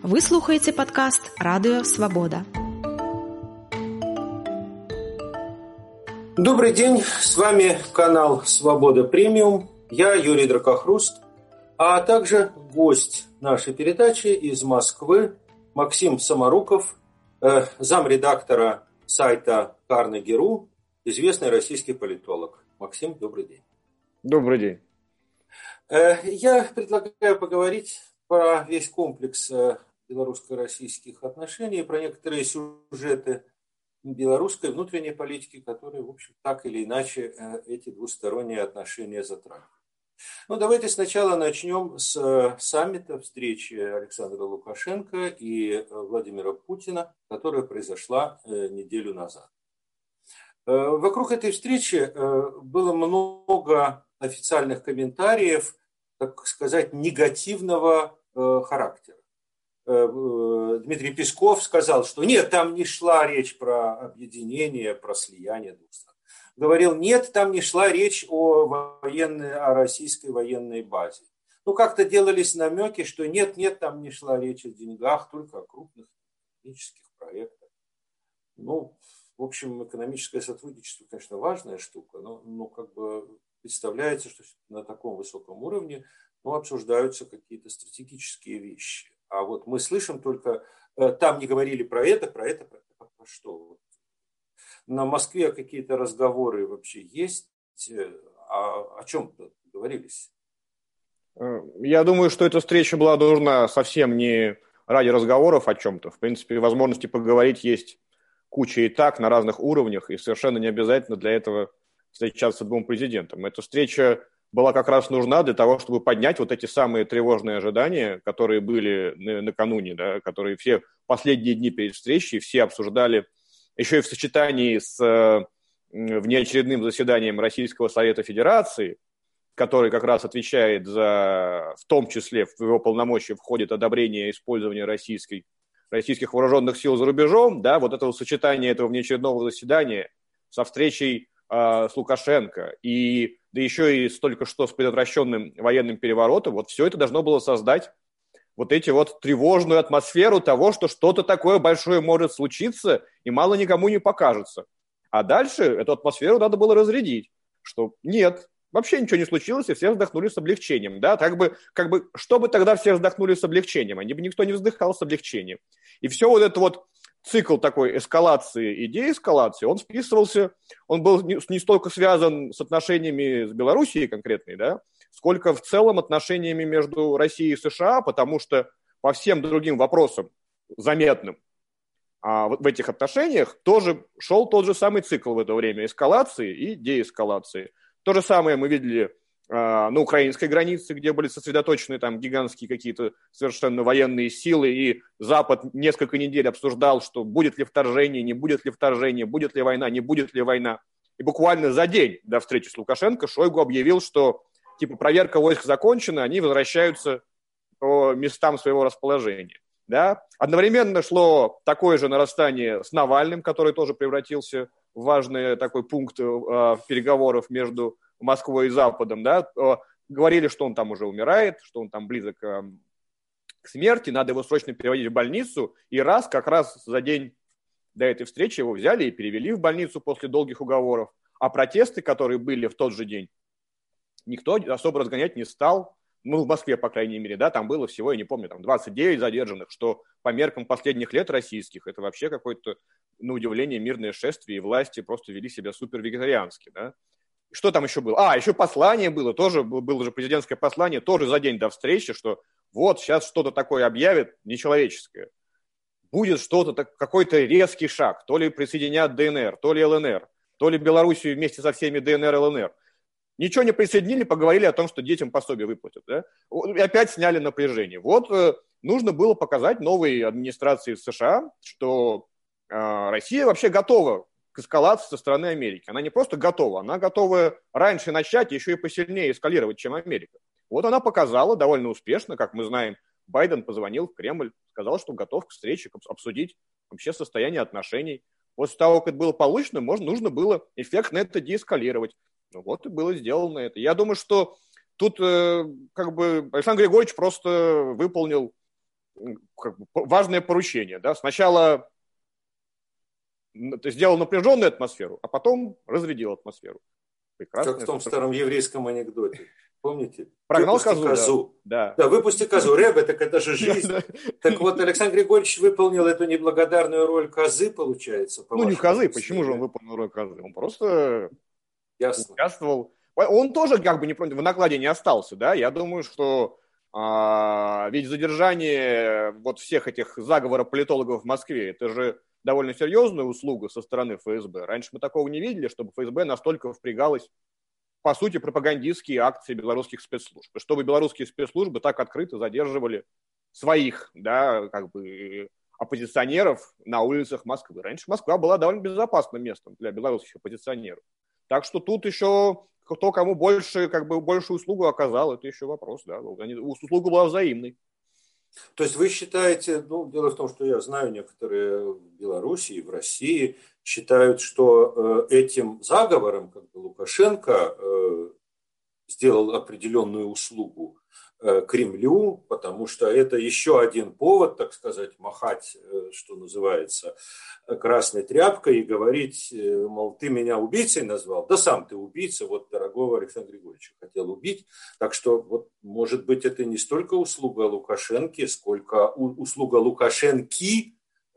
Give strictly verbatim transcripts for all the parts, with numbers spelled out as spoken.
Вы слухаете подкаст «Радио Свобода». Добрый день, с вами канал «Свобода Премиум». Я Юрий Дракохруст, а также гость нашей передачи из Москвы Максим Самаруков, э, замредактора сайта Carnegie точка ру, известный российский политолог. Максим, добрый день. Добрый день. Э, я предлагаю поговорить про весь комплекс э, белорусско-российских отношений, про некоторые сюжеты белорусской внутренней политики, которые, в общем, так или иначе э, эти двусторонние отношения затрагивают. Ну, давайте сначала начнем с э, саммита, встречи Александра Лукашенко и э, Владимира Путина, которая произошла э, неделю назад. Э, вокруг этой встречи э, было много официальных комментариев, так сказать, негативного э, характера. Дмитрий Песков сказал, что нет, там не шла речь про объединение, про слияние двух стран. Говорил, нет, там не шла речь о, военной, о российской военной базе. Ну, как-то делались намеки, что нет, нет, там не шла речь о деньгах, только о крупных экономических проектах. Ну, в общем, экономическое сотрудничество, конечно, важная штука, но, но как бы представляется, что на таком высоком уровне ну, обсуждаются какие-то стратегические вещи. А вот мы слышим только, там не говорили про это, про это, про это, про что. На Москве какие-то разговоры вообще есть? А о чем говорились? Я думаю, что эта встреча была нужна совсем не ради разговоров о чем-то. В принципе, возможности поговорить есть куча и так на разных уровнях, и совершенно не обязательно для этого встречаться с двум президентам. Эта встреча была как раз нужна для того, чтобы поднять вот эти самые тревожные ожидания, которые были накануне, да, которые все последние дни перед встречей все обсуждали, еще и в сочетании с внеочередным заседанием Российского Совета Федерации, который как раз отвечает за, в том числе в его полномочия входит одобрение использования российской, российских вооруженных сил за рубежом, да, вот это сочетание этого внеочередного заседания со встречей э, с Лукашенко и да еще и с только что с предотвращенным военным переворотом, вот все это должно было создать вот эти вот тревожную атмосферу того, что что-то такое большое может случиться и мало никому не покажется. А дальше эту атмосферу надо было разрядить, что нет, вообще ничего не случилось, и все вздохнули с облегчением. Да? Так бы, как бы, что бы тогда все вздохнули с облегчением? Они бы никто не вздыхал с облегчением. И все вот это вот цикл такой эскалации и деэскалации, он вписывался, он был не, не столько связан с отношениями с Белоруссией конкретной, да, сколько в целом отношениями между Россией и США, потому что по всем другим вопросам заметным а, в, в этих отношениях тоже шел тот же самый цикл в это время эскалации и деэскалации. То же самое мы видели а, на украинской границе, где были сосредоточены там гигантские какие-то совершенно военные силы, и Запад несколько недель обсуждал, что будет ли вторжение, не будет ли вторжение, будет ли война, не будет ли война. И буквально за день до встречи с Лукашенко Шойгу объявил, что типа проверка войск закончена, они возвращаются по местам своего расположения. Да? Одновременно шло такое же нарастание с Навальным, который тоже превратился в важный такой пункт э, переговоров между Москвой и Западом. Да? Э, говорили, что он там уже умирает, что он там близок э, к смерти, надо его срочно переводить в больницу. И раз, как раз за день до этой встречи его взяли и перевели в больницу после долгих уговоров. А протесты, которые были в тот же день, никто особо разгонять не стал. Ну, в Москве, по крайней мере, да, там было всего, я не помню, там двадцать девять задержанных, что по меркам последних лет российских, это вообще какое-то, на удивление, мирное шествие, и власти просто вели себя супер вегетариански, да. Что там еще было? А, еще послание было, тоже было же президентское послание, тоже за день до встречи, что вот сейчас что-то такое объявят нечеловеческое. Будет что-то, какой-то резкий шаг, то ли присоединят ДНР, то ли ЛНР, то ли Белоруссию вместе со всеми ДНР, ЛНР. Ничего не присоединили, поговорили о том, что детям пособие выплатят. Да? И опять сняли напряжение. Вот э, нужно было показать новой администрации США, что э, Россия вообще готова к эскалации со стороны Америки. Она не просто готова, она готова раньше начать, еще и посильнее эскалировать, чем Америка. Вот она показала довольно успешно, как мы знаем, Байден позвонил в Кремль, сказал, что готов к встрече, обсудить вообще состояние отношений. После того, как это было получено, можно, нужно было эффектно это деэскалировать. Ну вот и было сделано это. Я думаю, что тут э, как бы Александр Григорьевич просто выполнил как бы, важное поручение. Да? Сначала ты сделал напряженную атмосферу, а потом разрядил атмосферу. Прекрасно. Как в том старом еврейском анекдоте. Помните? Прогнал выпусти козу, козу. Да. да, выпусти козу. Рэбе, так это же жизнь. Так вот, Александр Григорьевич выполнил эту неблагодарную роль козы, получается. Ну, не козы. Почему же он выполнил роль козы? Он просто Ясно. участвовал. Он тоже как бы не в накладе не остался, да? Я думаю, что а, ведь задержание вот всех этих заговоров политологов в Москве, это же довольно серьезная услуга со стороны эф эс бэ. Раньше мы такого не видели, чтобы эф эс бэ настолько впрягалась, по сути, пропагандистские акции белорусских спецслужб. Чтобы белорусские спецслужбы так открыто задерживали своих, да, как бы оппозиционеров на улицах Москвы. Раньше Москва была довольно безопасным местом для белорусских оппозиционеров. Так что тут еще кто кому больше, как бы, большую услугу оказал, это еще вопрос. Да? Услуга была взаимной. То есть вы считаете, ну, дело в том, что я знаю, некоторые в Беларуси и в России считают, что э, этим заговором как бы Лукашенко э, сделал определенную услугу э, Кремлю, потому что это еще один повод, так сказать, махать, э, что называется, красной тряпкой и говорить, э, мол, ты меня убийцей назвал, да сам ты убийца, вот дорогого Александра Григорьевича хотел убить. Так что, вот, может быть, это не столько услуга Лукашенко, сколько услуга Лукашенки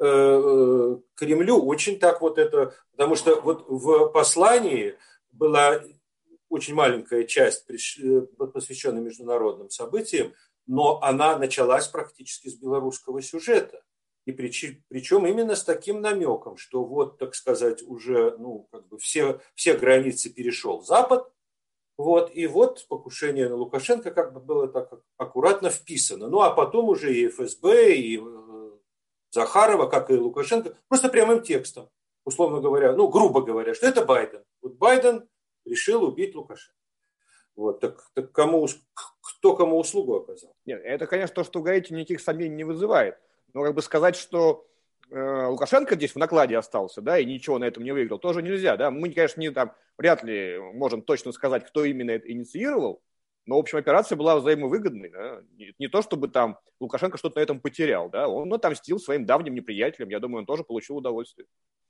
э, Кремлю. Очень так вот это, потому что вот в послании была очень маленькая часть, посвященная международным событиям, но она началась практически с белорусского сюжета. И причем именно с таким намеком, что вот, так сказать, уже ну, как бы все, все границы перешел Запад, вот, и вот покушение на Лукашенко как бы было так аккуратно вписано. Ну, а потом уже и эф эс бэ, и Захарова, как и Лукашенко, просто прямым текстом, условно говоря, ну, грубо говоря, что это Байден. Вот Байден решил убить Лукашенко. Вот, так, так кому, кто кому услугу оказал? Нет, это, конечно, то, что вы говорите, никаких сомнений не вызывает. Но как бы сказать, что э, Лукашенко здесь в накладе остался, да, и ничего на этом не выиграл, тоже нельзя, да. Мы, конечно, не, там, вряд ли можем точно сказать, кто именно это инициировал, но, в общем, операция была взаимовыгодной, да. Не, не то, чтобы там Лукашенко что-то на этом потерял, да, он отомстил своим давним неприятелям, я думаю, он тоже получил удовольствие.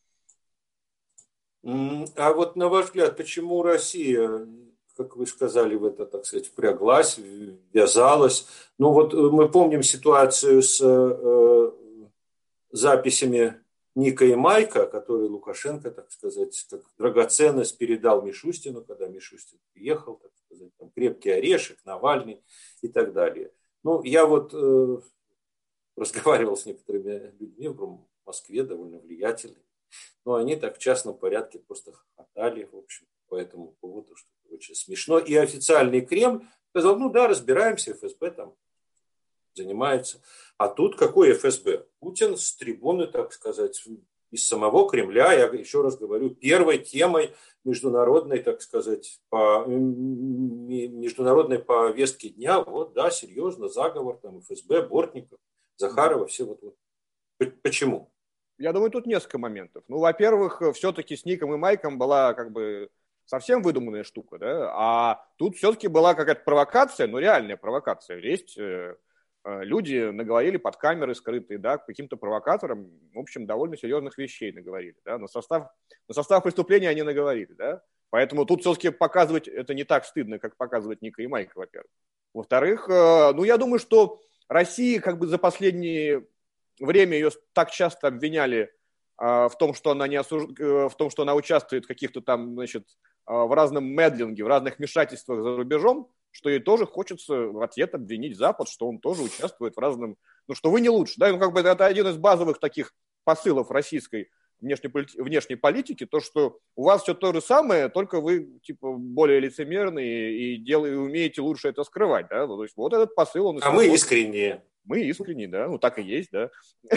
А вот на ваш взгляд, почему Россия, как вы сказали, в это, так сказать, впряглась, ввязалась? Ну вот мы помним ситуацию с э, записями Ника и Майка, которые Лукашенко, так сказать, как драгоценность передал Мишустину, когда Мишустин приехал, так сказать, там, крепкий орешек, Навальный и так далее. Ну, я вот э, разговаривал с некоторыми людьми в Москве, довольно влиятельными. Но они так в частном порядке просто хохотали, в общем, по этому поводу, что очень смешно. И официальный Кремль сказал, ну да, разбираемся, эф эс бэ там занимается. А тут какой эф эс бэ? Путин с трибуны, так сказать, из самого Кремля, я еще раз говорю, первой темой международной, так сказать, по, международной повестки дня, вот, да, серьезно, заговор, там, эф эс бэ, Бортников, Захарова, все вот. вот. Почему? Я думаю, тут несколько моментов. Ну, во-первых, все-таки с Ником и Майком была как бы совсем выдуманная штука, да, а тут все-таки была какая-то провокация, ну, реальная провокация. Есть э, люди наговорили под камеры скрытые, да, каким-то провокаторам, в общем, довольно серьезных вещей наговорили, да, на состав, на состав преступления они наговорили, да, поэтому тут все-таки показывать это не так стыдно, как показывать Ника и Майка, во-первых. Во-вторых, э, ну, я думаю, что Россия как бы за последние время ее так часто обвиняли а, в том, что она не осуж... в том, что она участвует в каких-то там, значит, в разном медлинге, в разных вмешательствах за рубежом, что ей тоже хочется в ответ обвинить Запад, что он тоже участвует в разном... Ну, что вы не лучше, да, ну, как бы это один из базовых таких посылов российской внешней, полити... внешней политики, то, что у вас все то же самое, только вы, типа, более лицемерные и, дел... и умеете лучше это скрывать, да, то есть вот этот посыл, он... А мы искренние. Мы искренне, да, ну так и есть, да.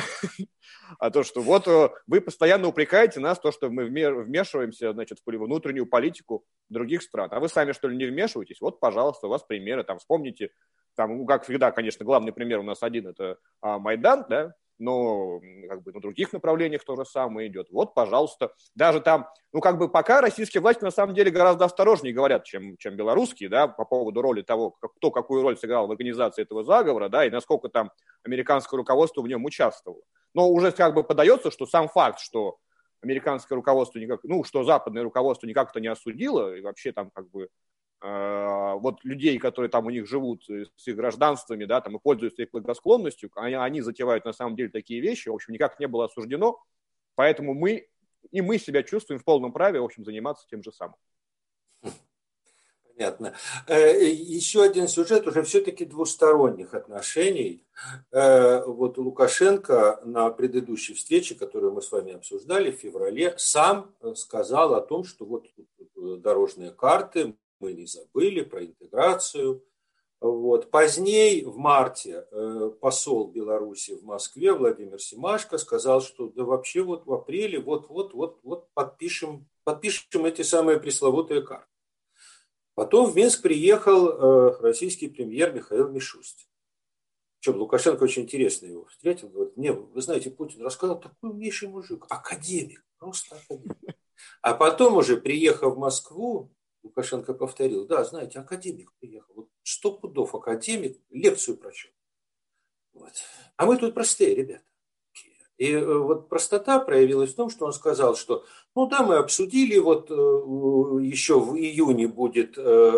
А то, что вот вы постоянно упрекаете нас, то, что мы вмешиваемся, значит, в внутреннюю политику других стран. А вы сами, что ли, не вмешиваетесь? Вот, пожалуйста, у вас примеры, там, вспомните, там, ну, как всегда, конечно, главный пример у нас один, это а, Майдан, да, но как бы на других направлениях то же самое идет. Вот, пожалуйста, даже там, ну как бы пока российские власти на самом деле гораздо осторожнее говорят, чем, чем белорусские, да, по поводу роли того, как, кто какую роль сыграл в организации этого заговора, да, и насколько там американское руководство в нем участвовало. Но уже как бы подается, что сам факт, что американское руководство никак, ну, что западное руководство никак-то не осудило, и вообще там как бы вот людей, которые там у них живут с их гражданствами, да, там и пользуются их благосклонностью, они, они затевают на самом деле такие вещи, в общем, никак не было осуждено, поэтому мы, и мы себя чувствуем в полном праве, в общем, заниматься тем же самым. Понятно. Еще один сюжет уже все-таки двусторонних отношений. Вот Лукашенко на предыдущей встрече, которую мы с вами обсуждали в феврале, сам сказал о том, что вот дорожные карты, мы не забыли про интеграцию. Вот. Позднее, в марте, посол Беларуси в Москве Владимир Семашко сказал, что да вообще вот в апреле вот-вот-вот подпишем, подпишем эти самые пресловутые карты. Потом в Минск приехал российский премьер Михаил Мишустин. Причем Лукашенко очень интересно его встретил. Говорит, не, вы знаете, Путин рассказал, такой умнейший мужик, академик, просто академик. А потом уже, приехав в Москву, Лукашенко повторил, да, знаете, академик приехал, вот сто пудов академик, лекцию прочел. Вот. А мы тут простые ребята. И вот простота проявилась в том, что он сказал, что, ну да, мы обсудили, вот еще в июне будет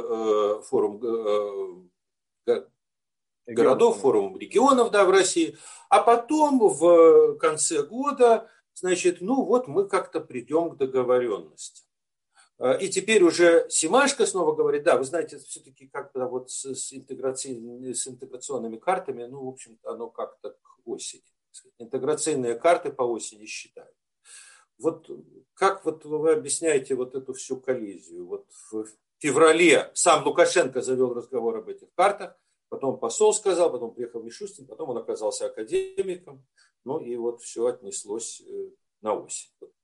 форум городов, форум регионов, да, в России, а потом в конце года, значит, ну вот мы как-то придем к договоренности. И теперь уже Семашко снова говорит, да, вы знаете, все-таки как-то вот с, с, интеграционными, с интеграционными картами, ну, в общем-то, оно как-то к осени. Интеграционные карты по осени считают. Вот как вот вы объясняете вот эту всю коллизию? Вот в феврале сам Лукашенко завел разговор об этих картах, потом посол сказал, потом приехал Мишустин, потом он оказался академиком, ну и вот все отнеслось на осень.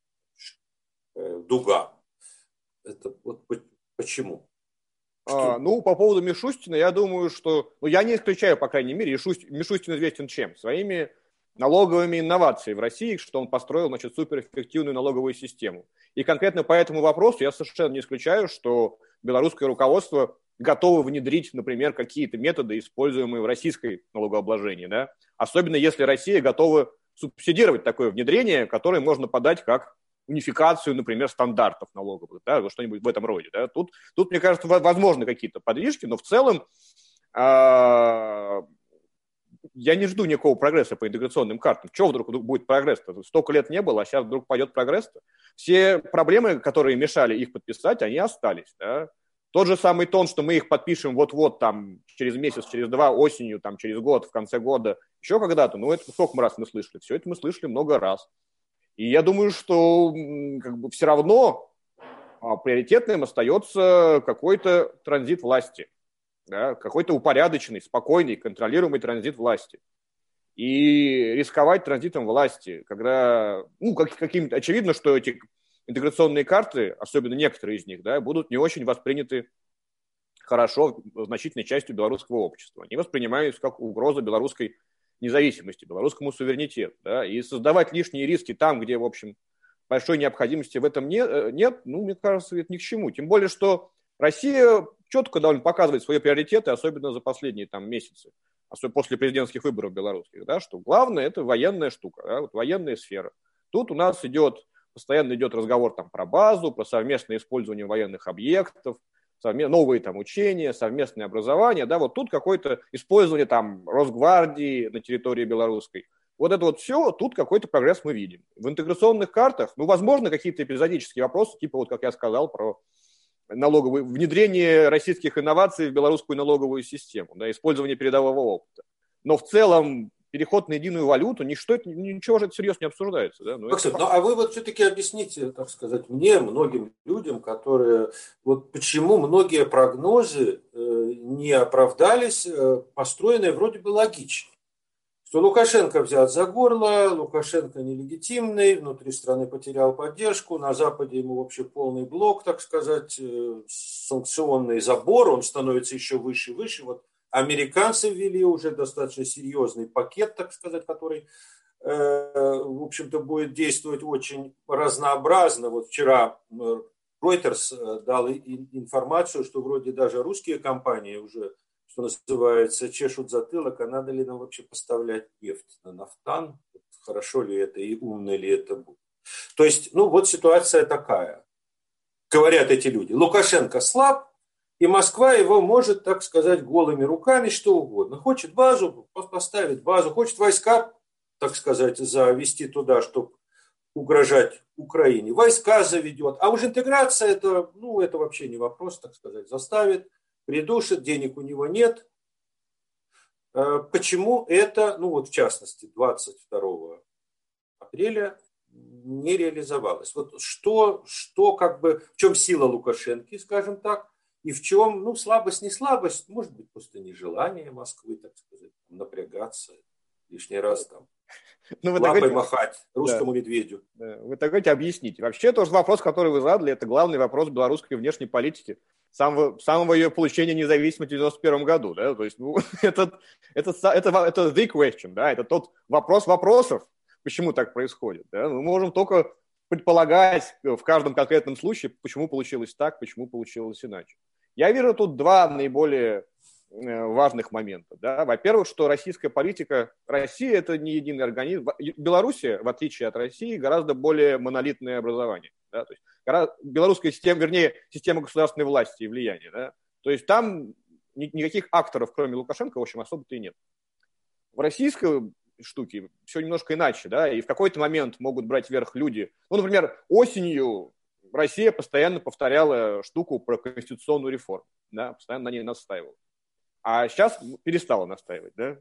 Дуга. Это вот почему? А, ну, по поводу Мишустина, я думаю, что... Ну, я не исключаю, по крайней мере, Мишустин известен чем? Своими налоговыми инновациями в России, что он построил, значит, суперэффективную налоговую систему. И конкретно по этому вопросу я совершенно не исключаю, что белорусское руководство готово внедрить, например, какие-то методы, используемые в российской налогообложении, да? Особенно если Россия готова субсидировать такое внедрение, которое можно подать как унификацию, например, стандартов налоговых, да, что-нибудь в этом роде. Да. Тут, тут, мне кажется, возможны какие-то подвижки, но в целом э, я не жду никакого прогресса по интеграционным картам. Чего вдруг будет прогресс-то? Столько лет не было, а сейчас вдруг пойдет прогресс-то. Все проблемы, которые мешали их подписать, они остались. Да. Тот же самый тон, что мы их подпишем вот-вот там через месяц, через два, осенью, там, через год, в конце года, еще когда-то, ну это сколько раз мы слышали? Все это мы слышали много раз. И я думаю, что как бы, все равно а, приоритетным остается какой-то транзит власти, да, какой-то упорядоченный, спокойный, контролируемый транзит власти. И рисковать транзитом власти, когда, ну, как, каким-то, очевидно, что эти интеграционные карты, особенно некоторые из них, да, будут не очень восприняты хорошо значительной частью белорусского общества. Они воспринимаются как угроза белорусской независимости, белорусскому суверенитету. Да, и создавать лишние риски там, где, в общем, большой необходимости в этом не, нет, ну, мне кажется, это ни к чему. Тем более, что Россия четко довольно показывает свои приоритеты, особенно за последние там, месяцы, особенно после президентских выборов белорусских, да, что главное – это военная штука, да, вот военная сфера. Тут у нас идет, постоянно идет разговор там, про базу, про совместное использование военных объектов, новые там учения, совместное образование, да, вот тут какое-то использование там Росгвардии на территории белорусской. Вот это вот все, тут какой-то прогресс мы видим. В интеграционных картах, ну, возможно, какие-то эпизодические вопросы, типа вот, как я сказал, про налоговые, внедрение российских инноваций в белорусскую налоговую систему, да, использование передового опыта. Но в целом переход на единую валюту, ничто, ничего же это серьезно не обсуждается. Да? Ну, Максим, это... ну а вы вот все-таки объясните, так сказать, мне, многим людям, которые, вот почему многие прогнозы э, не оправдались, э, построенные вроде бы логично. Что Лукашенко взят за горло, Лукашенко нелегитимный, внутри страны потерял поддержку, на Западе ему вообще полный блок, так сказать, э, санкционный забор, он становится еще выше и выше. Вот американцы ввели уже достаточно серьезный пакет, так сказать, который в общем-то, будет действовать очень разнообразно. Вот вчера Reuters дал информацию, что вроде даже русские компании уже, что называется, чешут затылок, а надо ли нам вообще поставлять нефть на нафтан, хорошо ли это и умно ли это будет. То есть, ну вот ситуация такая. Говорят эти люди, Лукашенко слаб, и Москва его может, так сказать, голыми руками, что угодно. Хочет базу, поставить базу, хочет войска, так сказать, завести туда, чтобы угрожать Украине. Войска заведет. А уж интеграция, это, ну, это вообще не вопрос, так сказать, заставит, придушит, денег у него нет. Почему это, ну вот в частности, двадцать второго апреля не реализовалось? Вот что, что как бы, в чем сила Лукашенко, скажем так, и в чем, ну, слабость, не слабость, может быть, просто нежелание Москвы, так сказать, напрягаться лишний раз там. Ну, вы лапой говорите, махать русскому да, медведю. Да, вы так говорите, объясните. Вообще, тоже вопрос, который вы задали, это главный вопрос белорусской внешней политики. Самого, самого ее получения независимости в девяносто первом году. Да? То есть, ну, это, это, это, это the question, да? Это тот вопрос вопросов, почему так происходит. Да? Мы можем только предполагать в каждом конкретном случае, почему получилось так, почему получилось иначе. Я вижу тут два наиболее важных моментов. Да? Во-первых, что российская политика, Россия – это не единый организм. Белоруссия, в отличие от России, гораздо более монолитное образование. Да? То есть, гораздо, белорусская система, вернее, система государственной власти и влияния. Да? То есть там ни, никаких акторов, кроме Лукашенко, в общем, особо-то и нет. В российской штуке все немножко иначе. Да? И в какой-то момент могут брать верх люди. Ну, например, осенью Россия постоянно повторяла штуку про конституционную реформу. Да? Постоянно на ней настаивала. А сейчас перестала настаивать. Да?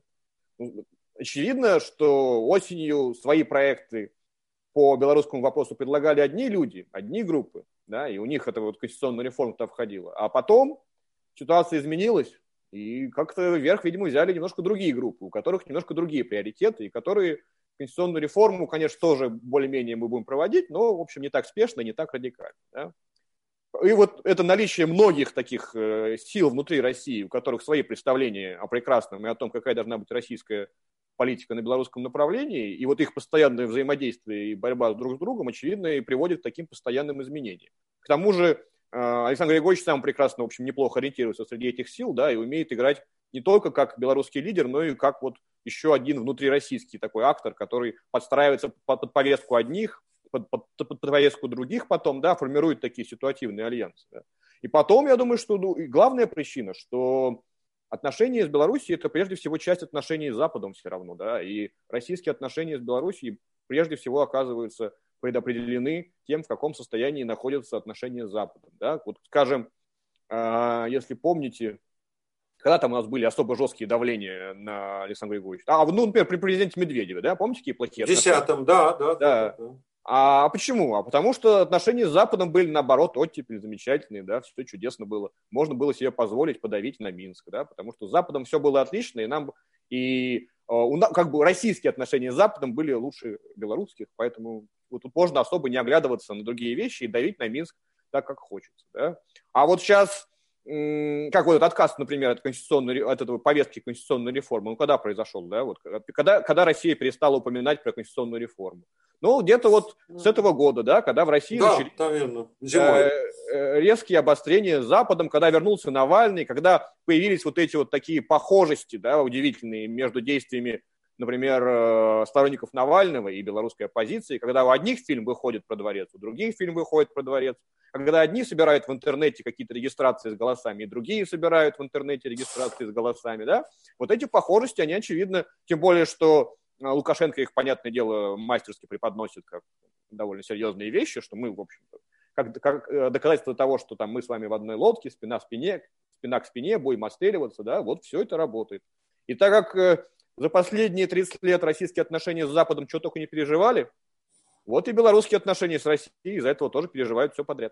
Очевидно, что осенью свои проекты по белорусскому вопросу предлагали одни люди, одни группы, да, и у них эта вот конституционная реформа-то входила. А потом ситуация изменилась, и как-то вверх, видимо, взяли немножко другие группы, у которых немножко другие приоритеты, и которые конституционную реформу, конечно, тоже более-менее мы будем проводить, но, в общем, не так спешно, не так радикально. Да? И вот это наличие многих таких э, сил внутри России, у которых свои представления о прекрасном и о том, какая должна быть российская политика на белорусском направлении, и вот их постоянное взаимодействие и борьба друг с другом, очевидно, и приводит к таким постоянным изменениям. К тому же э, Александр Григорьевич сам прекрасно, в общем, неплохо ориентируется среди этих сил, да, и умеет играть не только как белорусский лидер, но и как вот еще один внутрироссийский такой актор, который подстраивается под, под повестку одних, Под, под, под повестку других потом, да, формируют такие ситуативные альянсы. Да. И потом, я думаю, что ну, главная причина, что отношения с Белоруссией – это прежде всего часть отношений с Западом все равно, да, и российские отношения с Белоруссией прежде всего оказываются предопределены тем, в каком состоянии находятся отношения с Западом. Да. Вот, скажем, э, если помните, когда там у нас были особо жесткие давления на Александра Григорьевича? А, ну, например, при президенте Медведеве, да, помните, какие плохие отношения? В десятом, да, да, да. да. А почему? А потому что отношения с Западом были, наоборот, оттепель замечательные, да, все чудесно было. Можно было себе позволить подавить на Минск, да, потому что с Западом все было отлично, и нам, и у нас, как бы российские отношения с Западом были лучше белорусских, поэтому вот тут можно особо не оглядываться на другие вещи и давить на Минск так, как хочется, да. А вот сейчас, как вот этот отказ, например, от, конституционной, от этого повестки конституционной реформы, ну, когда произошел, да, вот, когда, когда Россия перестала упоминать про конституционную реформу? Ну, где-то вот с этого года, да, когда в России да, начали наверное, зимой. Э, резкие обострения с Западом, когда вернулся Навальный, когда появились вот эти вот такие похожести, да, удивительные между действиями, например, сторонников Навального и белорусской оппозиции, когда у одних фильм выходит про дворец, у других фильм выходит про дворец, когда одни собирают в интернете какие-то регистрации с голосами, и другие собирают в интернете регистрации с голосами, да, вот эти похожести, они очевидны, тем более, что Лукашенко их, понятное дело, мастерски преподносит как довольно серьезные вещи, что мы, в общем-то, как, как доказательство того, что там мы с вами в одной лодке, спина в спине, спина к спине, будем отстреливаться, да, вот все это работает. И так как за последние тридцать лет российские отношения с Западом что только не переживали, вот и белорусские отношения с Россией из-за этого тоже переживают все подряд.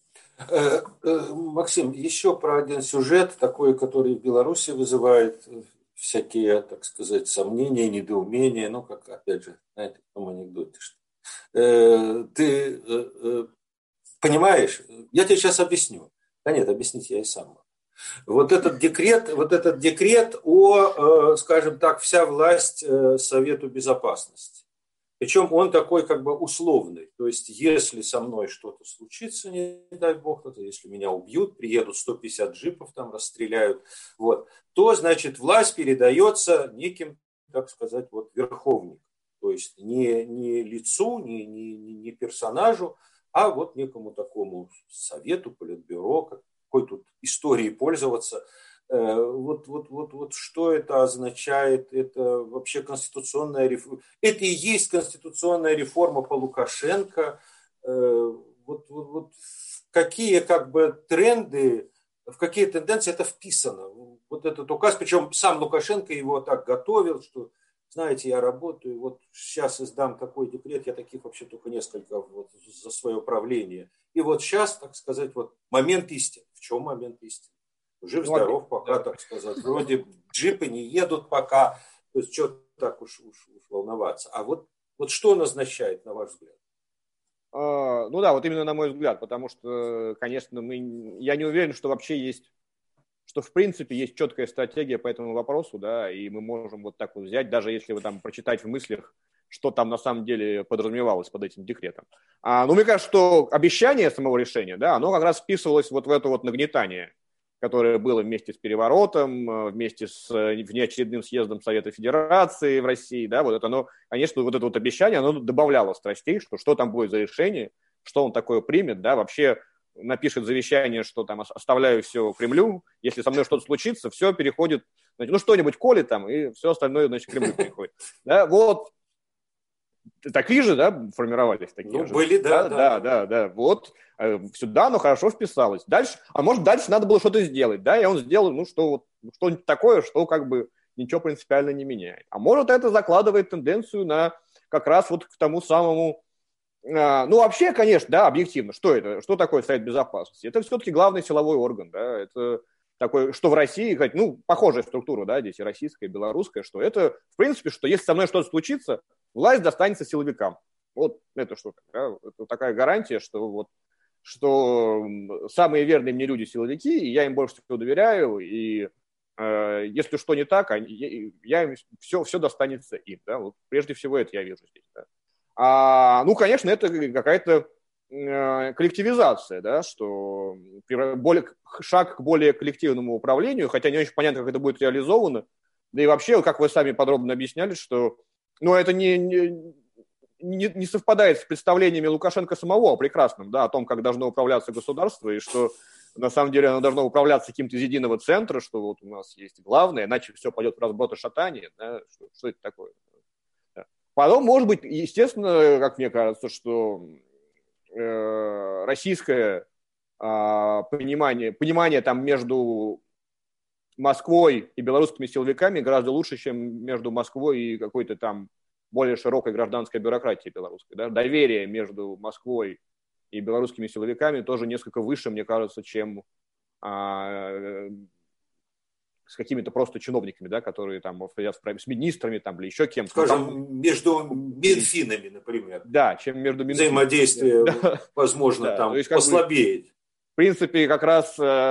Максим, еще про один сюжет, такой, который в Беларуси вызывает всякие, так сказать, сомнения, недоумения, ну, как, опять же, знаете, в том анекдоте, что э, ты э, э, понимаешь, я тебе сейчас объясню. Да нет, объяснить я и сам могу. Вот этот декрет, вот этот декрет о, э, скажем так, вся власть э, Совету Безопасности. Причем он такой как бы условный. То есть, если со мной что-то случится, не дай бог, то если меня убьют, приедут сто пятьдесят джипов, там расстреляют, вот, то, значит, власть передается неким, так сказать, вот, верховникам. То есть, не, не лицу, не, не, не персонажу, а вот некому такому совету, политбюро, какой тут историей пользоваться. Вот, вот, вот, вот что это означает? Это вообще конституционная реформа. Это и есть конституционная реформа по Лукашенко. Вот, вот, вот какие как бы тренды, в какие тенденции это вписано. Вот этот указ, причем сам Лукашенко его так готовил, что, знаете, я работаю, вот сейчас издам такой декрет, я таких вообще только несколько вот за свое правление. И вот сейчас, так сказать, вот момент истины. В чем момент истины? Жив-здоров пока, так сказать. Вроде джипы не едут пока. То есть, что так уж, уж, уж волноваться. А вот, вот что назначает, на ваш взгляд? А, ну да, вот именно на мой взгляд. Потому что, конечно, мы, я не уверен, что вообще есть, что в принципе есть четкая стратегия по этому вопросу, да, и мы можем вот так вот взять, даже если вы там прочитать в мыслях, что там на самом деле подразумевалось под этим декретом. А, ну, мне кажется, что обещание самого решения, да, оно как раз вписывалось вот в это вот нагнетание, которое было вместе с переворотом, вместе с внеочередным съездом Совета Федерации в России, да, вот это оно, конечно, вот это вот обещание, оно добавляло страстей, что что там будет за решение, что он такое примет, да, вообще напишет завещание, что там оставляю все Кремлю, если со мной что-то случится, все переходит, значит, ну что-нибудь колет там, и все остальное, значит, Кремлю переходит. Да, вот такие же, да, формировались такие ну, же. были, да, да, да, да, да, да, вот сюда оно хорошо вписалось. Дальше, а может, дальше надо было что-то сделать, да, и он сделал, ну, что вот, что-нибудь такое, что как бы ничего принципиально не меняет. А может, это закладывает тенденцию на как раз вот к тому самому, а, ну, вообще, конечно, да, объективно, что это, что такое Совет Безопасности? Это все-таки главный силовой орган, да, это такой, что в России, ну, похожая структура, да, здесь и российская, и белорусская, что это, в принципе, что если со мной что-то случится, власть достанется силовикам. Вот это что-то, да? Это такая гарантия, что вот что самые верные мне люди силовики, и я им больше всего доверяю, и э, если что не так, они, я им все, все достанется им. Да? Вот прежде всего это я вижу здесь. Да? А, ну, конечно, это какая-то э, коллективизация, да, что более, шаг к более коллективному управлению, хотя не очень понятно, как это будет реализовано. Да и вообще, как вы сами подробно объясняли, что ну, это не, не, не, не совпадает с представлениями Лукашенко самого о прекрасном, да, о том, как должно управляться государство, и что на самом деле оно должно управляться каким-то из единого центра, что вот у нас есть главное, иначе все пойдет в разброд и шатание, да, что, что это такое. Да. Потом, может быть, естественно, как мне кажется, что э, российское э, понимание, понимание там между Москвой и белорусскими силовиками гораздо лучше, чем между Москвой и какой-то там более широкой гражданской бюрократией белорусской. Да? Доверие между Москвой и белорусскими силовиками тоже несколько выше, мне кажется, чем а, с какими-то просто чиновниками, да, которые там с министрами там, или еще кем-то. Скажем, там, между Минфинами, например. Да, чем между Минфинами. Взаимодействие, да. возможно, да. там есть, послабеет. Бы, в принципе, как раз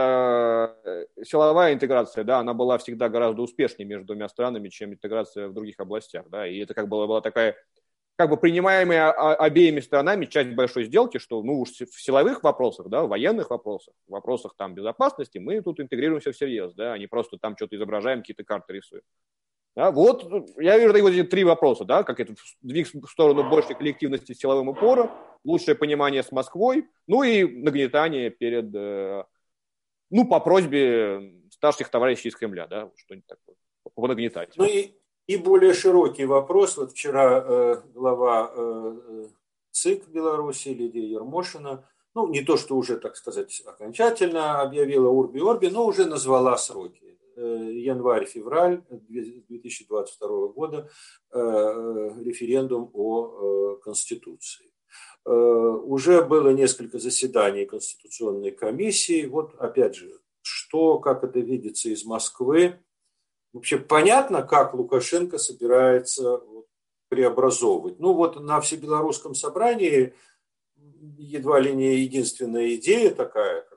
э, силовая интеграция, да, она была всегда гораздо успешнее между двумя странами, чем интеграция в других областях, да, и это как бы была такая, как бы принимаемая обеими сторонами часть большой сделки, что, ну, уж в силовых вопросах, да, в военных вопросах, в вопросах там безопасности мы тут интегрируемся всерьез, да, а не просто там что-то изображаем, какие-то карты рисуем. Да, вот, я вижу вот эти три вопроса, да, как это двиг в сторону большей коллективности с силовым упором, лучшее понимание с Москвой, ну и нагнетание перед, э, ну, по просьбе старших товарищей из Кремля, да, что-нибудь такое, понагнетать. Ну и, и более широкий вопрос. Вот вчера э, глава э, ЦИК Беларуси Лидия Ермошина, ну, не то, что уже, так сказать, окончательно объявила урби-орби, но уже назвала сроки. Январь-февраль две тысячи двадцать второго года референдум о Конституции. Уже было несколько заседаний Конституционной комиссии. Вот опять же, что, как это видится из Москвы. Вообще понятно, как Лукашенко собирается преобразовывать. Ну вот на Всебелорусском собрании едва ли не единственная идея такая,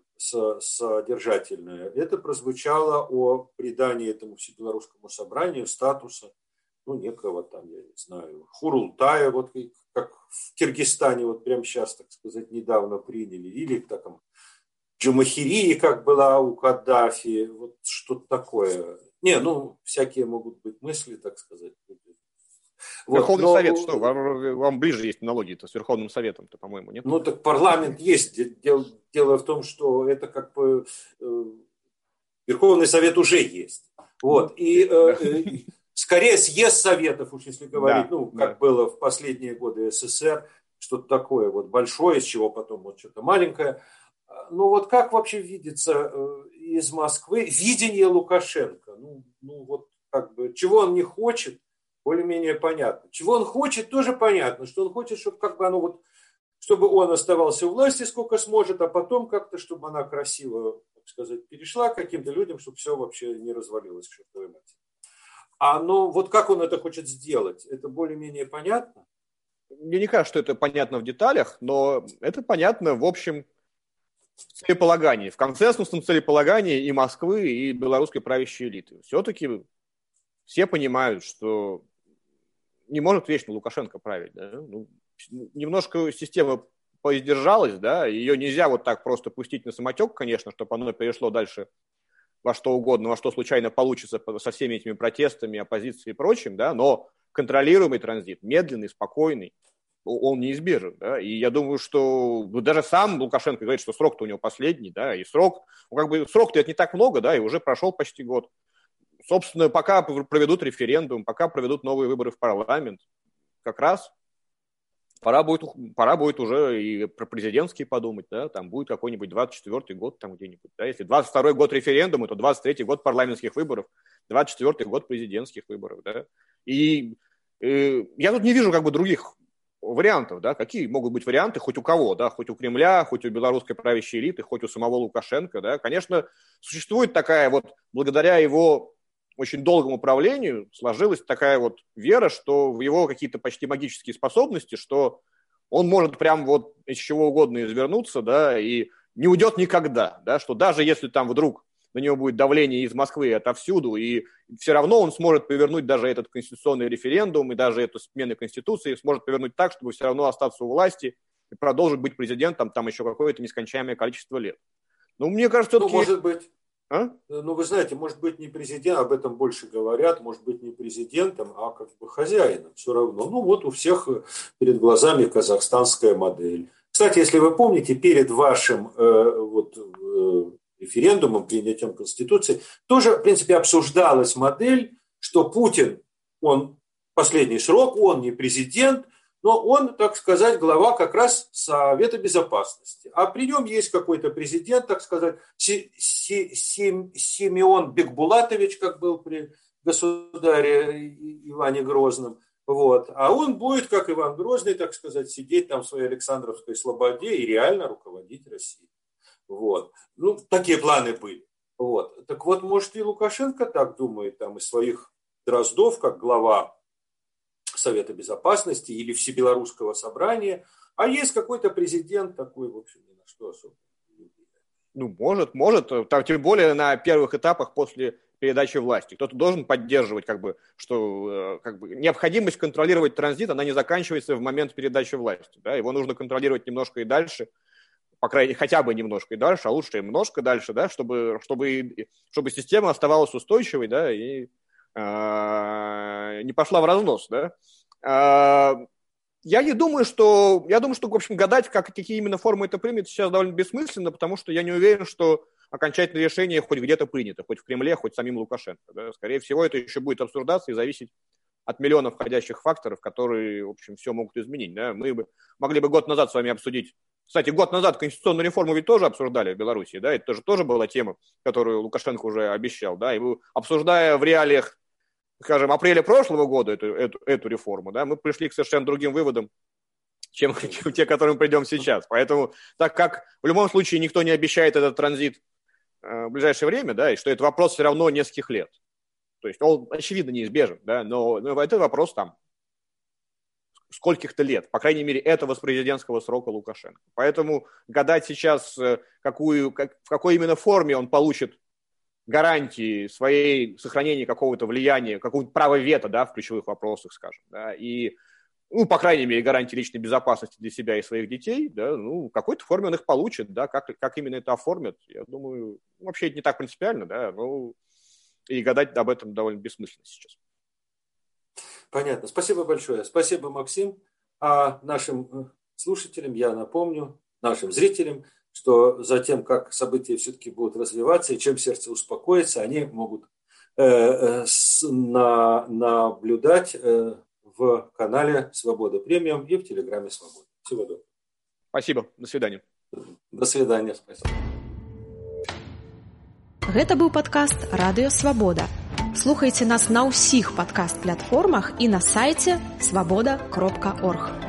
содержательное, это прозвучало о придании этому Всебелорусскому собранию статуса ну, некого там, я не знаю, Хурултая, вот как в Киргизстане вот прямо сейчас, так сказать, недавно приняли, или там Джамахирии, как была у Каддафи, вот что-то такое. Не, ну, всякие могут быть мысли, так сказать. Вот, Верховный но, Совет, что? Вам, вам ближе есть аналогии-то с Верховным Советом-то, по-моему, нет? Ну, так парламент есть. Дело, дело в том, что это как бы э, Верховный Совет уже есть. Вот. И э, э, скорее съезд Советов, уж если говорить, да, ну, как да. было в последние годы СССР, что-то такое вот большое, из чего потом вот что-то маленькое. Ну, вот как вообще видится э, из Москвы видение Лукашенко? Ну, ну, вот как бы, чего он не хочет, более-менее понятно. Чего он хочет, тоже понятно, что он хочет, чтобы как бы оно вот, чтобы он оставался у власти сколько сможет, а потом как-то, чтобы она красиво, так сказать, перешла к каким-то людям, чтобы все вообще не развалилось к чертовой матери. А ну вот как он это хочет сделать, это более-менее понятно? Мне не кажется, что это понятно в деталях, но это понятно в общем целеполагании, в консенсусном целеполагании и Москвы, и белорусской правящей элиты. Все-таки все понимают, что не может вечно Лукашенко править. Да? Ну, немножко система поиздержалась, да, ее нельзя вот так просто пустить на самотек, конечно, чтобы оно перешло дальше во что угодно, во что случайно получится со всеми этими протестами, оппозицией и прочим, да, но контролируемый транзит, медленный, спокойный, он неизбежен, да, и я думаю, что даже сам Лукашенко говорит, что срок-то у него последний, да, и срок, ну, как бы срок-то это не так много, да, и уже прошел почти год. Собственно, пока проведут референдум, пока проведут новые выборы в парламент, как раз пора будет, пора будет уже и про президентские подумать, да, там будет какой-нибудь двадцать четвёртый год там где-нибудь, да, если двадцать второй год референдума, то двадцать третий год парламентских выборов, двадцать четвёртый год президентских выборов, да, и э, я тут не вижу как бы других вариантов, да, какие могут быть варианты хоть у кого, да, хоть у Кремля, хоть у белорусской правящей элиты, хоть у самого Лукашенко, да, конечно, существует такая вот, благодаря его очень долгому управлению сложилась такая вот вера, что в его какие-то почти магические способности, что он может прям вот из чего угодно извернуться, да, и не уйдет никогда, да, что даже если там вдруг на него будет давление из Москвы отовсюду, и все равно он сможет повернуть даже этот конституционный референдум и даже эту смену Конституции сможет повернуть так, чтобы все равно остаться у власти и продолжить быть президентом там еще какое-то нескончаемое количество лет. Ну, мне кажется, все-таки... Ну, может быть. А? Ну, вы знаете, может быть, не президент, об этом больше говорят, может быть, не президентом, а как бы хозяином все равно. Ну, вот у всех перед глазами казахстанская модель. Кстати, если вы помните, перед вашим э, вот, э, референдумом, принятием Конституции, тоже, в принципе, обсуждалась модель, что Путин, он последний срок, он не президент, но он, так сказать, глава как раз Совета Безопасности. А при нем есть какой-то президент, так сказать, Симеон Бекбулатович, как был при государе Иване Грозном. Вот. А он будет, как Иван Грозный, так сказать, сидеть там в своей Александровской слободе и реально руководить Россией. Вот. Ну, такие планы были. Вот. Так вот, может, и Лукашенко так думает, там, из своих дроздов, как глава Совета Безопасности или Всебелорусского собрания, а есть какой-то президент такой, в общем, ни на что особо не влияет. Ну, может, может, там, тем более на первых этапах после передачи власти. Кто-то должен поддерживать, как бы, что как бы, необходимость контролировать транзит, она не заканчивается в момент передачи власти. Да? Его нужно контролировать немножко и дальше, по крайней мере, хотя бы немножко и дальше, а лучше и немножко дальше, да, чтобы, чтобы, чтобы система оставалась устойчивой, да, и не пошла в разнос, да. Я не думаю, что, я думаю, что, в общем, гадать, как, какие именно формы это примет, сейчас довольно бессмысленно, потому что я не уверен, что окончательное решение хоть где-то принято, хоть в Кремле, хоть самим Лукашенко. Да. Скорее всего, это еще будет обсуждаться и зависеть от миллионов входящих факторов, которые, в общем, все могут изменить. Да. Мы бы, могли бы год назад с вами обсудить. Кстати, год назад конституционную реформу ведь тоже обсуждали в Беларуси, да, это тоже, тоже была тема, которую Лукашенко уже обещал, да, и обсуждая в реалиях, скажем, апреля прошлого года эту, эту, эту реформу, да, мы пришли к совершенно другим выводам, чем, чем те, к которым придем сейчас. Поэтому, так как в любом случае никто не обещает этот транзит э, в ближайшее время, да, и что это вопрос все равно нескольких лет, то есть он, очевидно, неизбежен, да, но, но это вопрос там скольких-то лет, по крайней мере, этого с президентского срока Лукашенко. Поэтому гадать сейчас, какую, как, в какой именно форме он получит гарантии своей сохранения какого-то влияния, какого-то права вето, да, в ключевых вопросах, скажем, да, и, ну, по крайней мере, гарантии личной безопасности для себя и своих детей, да, ну, в какой-то форме он их получит, да, как, как именно это оформят, я думаю, вообще это не так принципиально, да, ну, и гадать об этом довольно бессмысленно сейчас. Понятно. Спасибо большое. Спасибо, Максим. А нашим слушателям я напомню, нашим зрителям, что за тем, как события все-таки будут развиваться, и чем сердце успокоится, они могут э, э, с, на, наблюдать э, в канале «Свобода премиум» и в Телеграме «Свобода». Всего доброго. Спасибо. До свидания. До свидания. Спасибо. Гэта быў падкаст «Радыё Свабода». Слухайце нас на ўсіх падкаст-платформах і на сайце свабода кропка орг.